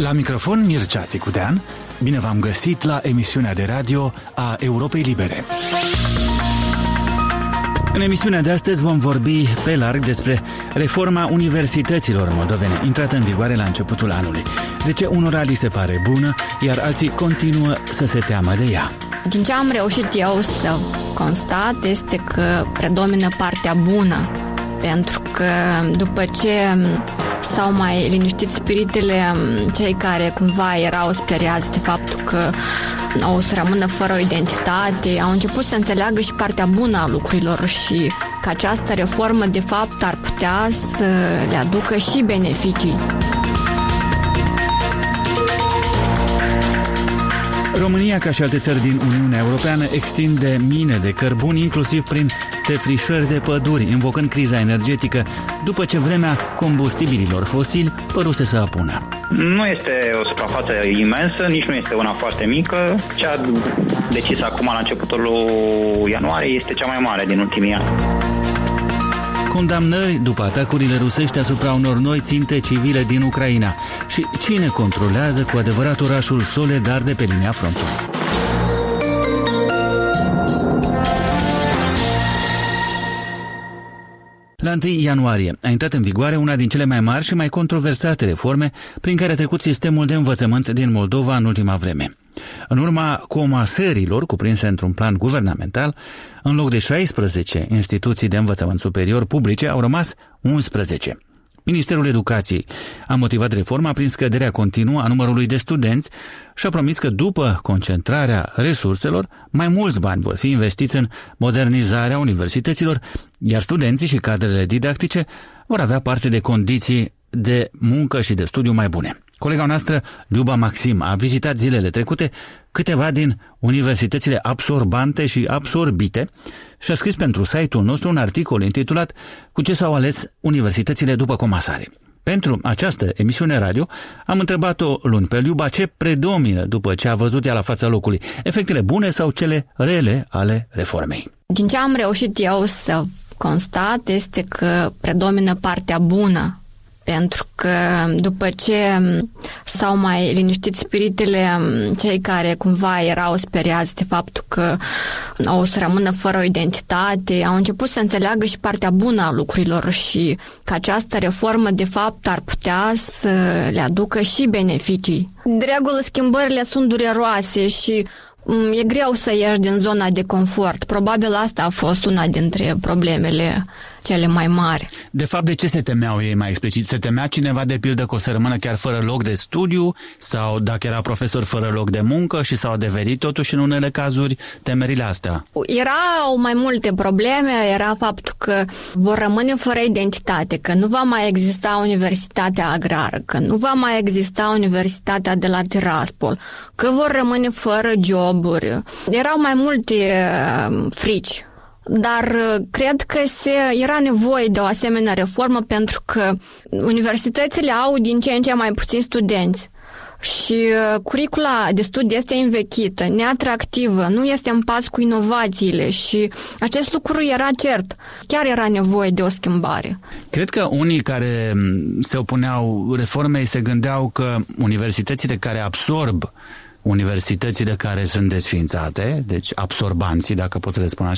La microfon Mircea Țicudean, bine v-am găsit la emisiunea de radio a Europei Libere. În emisiunea de astăzi vom vorbi pe larg despre reforma universităților moldovene, intrată în vigoare la începutul anului. De ce unora li se pare bună, iar alții continuă să se teamă de ea. Din ce am reușit eu să constat este că predomină partea bună, pentru că după ce s-au mai liniștit spiritele cei care cumva erau speriați de faptul că o să rămână fără o identitate, au început să înțeleagă și partea bună a lucrurilor și că această reformă de fapt ar putea să le aducă și beneficii. România, ca și alte țări din Uniunea Europeană, extinde mine de cărbuni, inclusiv prin defrișări de păduri, invocând criza energetică, după ce vremea combustibililor fosili păruse să apună. Nu este o suprafață imensă, nici nu este una foarte mică. Cea decisă acum la începutul lui ianuarie este cea mai mare din ultimii ani. Condamnări după atacurile rusești asupra unor noi ținte civile din Ucraina. Și cine controlează cu adevărat orașul Soledar de pe linia frontului? La 1 ianuarie a intrat în vigoare una din cele mai mari și mai controversate reforme prin care a trecut sistemul de învățământ din Moldova în ultima vreme. În urma comasărilor cuprinse într-un plan guvernamental, în loc de 16 instituții de învățământ superior publice, au rămas 11. Ministerul Educației a motivat reforma prin scăderea continuă a numărului de studenți și a promis că după concentrarea resurselor, mai mulți bani vor fi investiți în modernizarea universităților, iar studenții și cadrele didactice vor avea parte de condiții de muncă și de studiu mai bune. Colega noastră, Liuba Maxim, a vizitat zilele trecute câteva din universitățile absorbante și absorbite și a scris pentru site-ul nostru un articol intitulat "Cu ce s-au ales universitățile după comasare?". Pentru această emisiune radio am întrebat-o luni pe Liuba ce predomină după ce a văzut ea la fața locului, efectele bune sau cele rele ale reformei. Din ce am reușit eu să constat este că predomină partea bună, pentru că după ce s-au mai liniștit spiritele cei care cumva erau speriați de faptul că o să rămână fără o identitate, au început să înțeleagă și partea bună a lucrurilor și că această reformă de fapt ar putea să le aducă și beneficii. De regulă schimbările sunt dureroase și e greu să ieși din zona de confort. Probabil asta a fost una dintre problemele cele mai mari. De fapt, de ce se temeau ei mai explicit? Se temea cineva, de pildă, că o să rămână chiar fără loc de studiu sau dacă era profesor fără loc de muncă și s-au adeverit totuși în unele cazuri temerile astea? Erau mai multe probleme, era faptul că vor rămâne fără identitate, că nu va mai exista Universitatea Agrară, că nu va mai exista Universitatea de la Tiraspol, că vor rămâne fără joburi. Erau mai multe frici. Dar cred că era nevoie de o asemenea reformă pentru că universitățile au din ce în ce mai puțini studenți și curicula de studii este învechită, neatractivă, nu este în pas cu inovațiile și acest lucru era cert. Chiar era nevoie de o schimbare. Cred că unii care se opuneau reformei se gândeau că universitățile care absorb universitățile care sunt desființate, deci absorbanții, dacă pot să le spun așa,